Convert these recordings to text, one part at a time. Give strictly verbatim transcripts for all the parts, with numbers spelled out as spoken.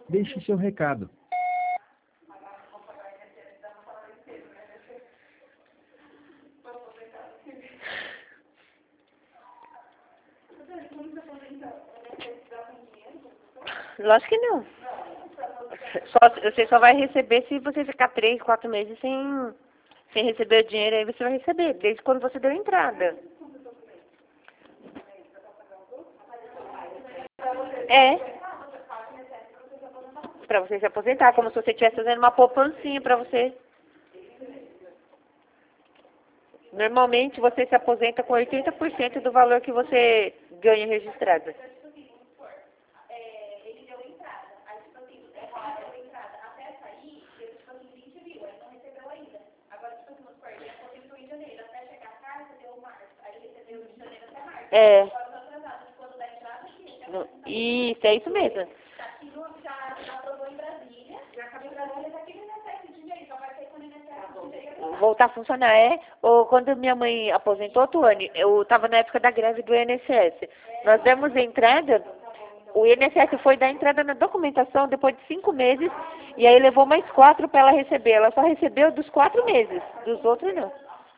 Deixe seu recado. Lógico que não. Só, você só vai receber se você ficar três, quatro meses sem, sem receber o dinheiro, aí você vai receber, desde quando você deu a entrada. É. Pra você se aposentar, como se você estivesse fazendo uma poupancinha pra você. Normalmente você se aposenta com oitenta por cento do valor que você ganha registrado. É. No- Isso, é isso mesmo. Voltar a funcionar, é? Ou quando minha mãe aposentou, Tuane, eu estava na época da greve do I N S S. Nós demos entrada, o I N S S foi dar entrada na documentação depois de cinco meses, e aí levou mais quatro para ela receber. Ela só recebeu dos quatro meses, dos outros não.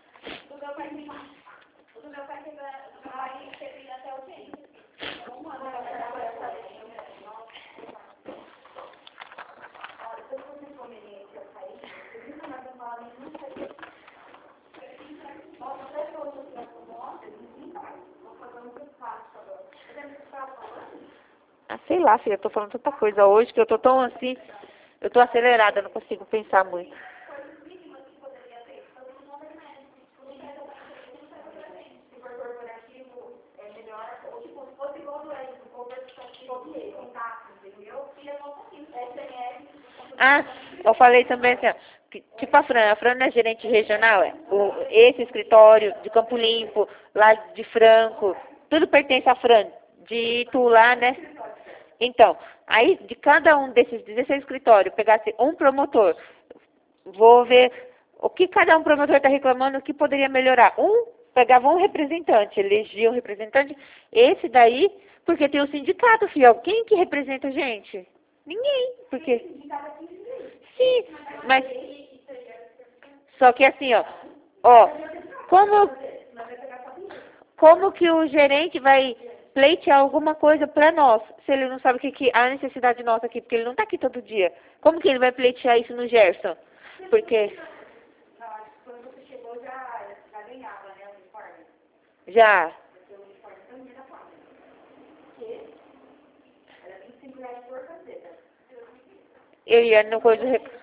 Ah, sei lá, filha, eu tô falando tanta coisa hoje que eu tô tão assim, eu tô acelerada, não consigo pensar muito. Ah, eu falei também assim, ó, que, tipo a Fran, a Fran não é gerente regional, é? O, esse escritório de Campo Limpo, lá de Franco, tudo pertence à Fran, de Itu lá, né? Então, aí de cada um desses dezesseis escritórios, pegasse um promotor, vou ver o que cada um promotor está reclamando, o que poderia melhorar. Um, pegava um representante, elegia um representante, esse daí, porque tem o sindicato, fiel. Quem que representa a gente? Ninguém, porque... Sim, mas... Só que assim, ó, ó, como, como que o gerente vai pleitear alguma coisa para nós, se ele não sabe o que, que a necessidade nossa aqui, porque ele não está aqui todo dia. Como que ele vai pleitear isso no Gerson? Porque... Já. Eu ia no coisa...